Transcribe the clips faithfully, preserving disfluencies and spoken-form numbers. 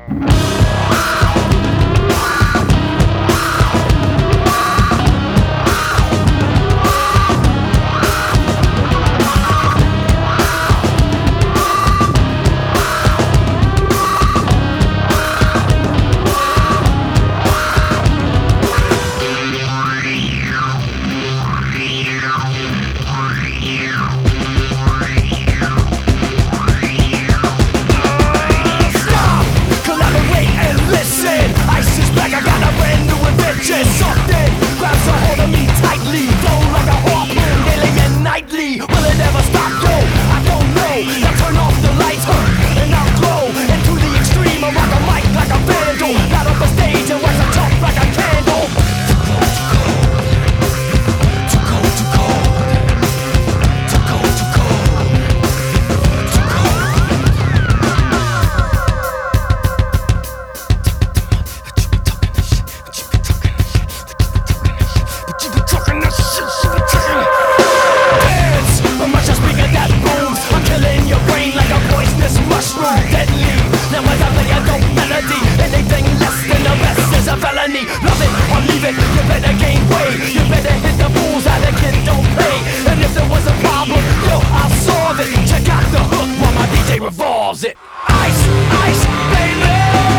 Love it or leave it, you better gain weight. You better hit the fools out of kid don't play. And if there was a problem, yo, I'll solve it. Check out the hook while my D J revolves it. Ice, ice, baby.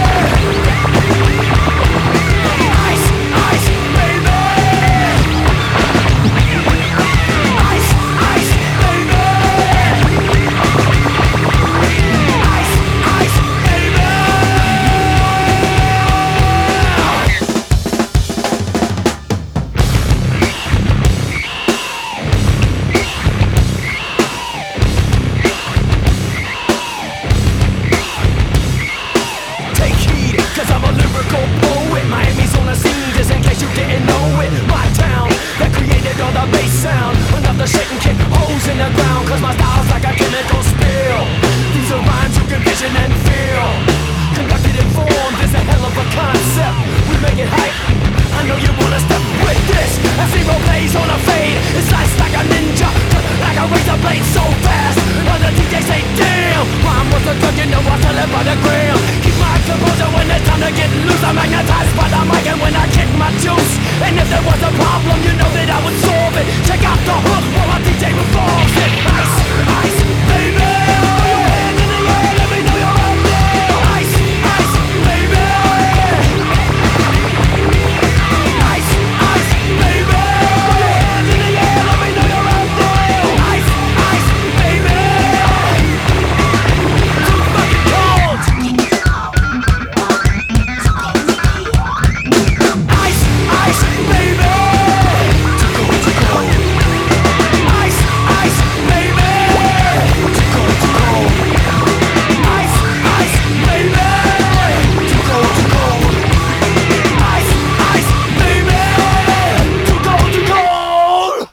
Ice, ice, baby. Ice, ice, baby. Ice, ice, baby. Cause I'm a lyrical poet. Miami's on the scene, just in case you didn't know it. My town, that created all the bass sound. Enough to shake and kick holes in the ground. Cause my style's like a chemical spill. These are rhymes you can vision and feel.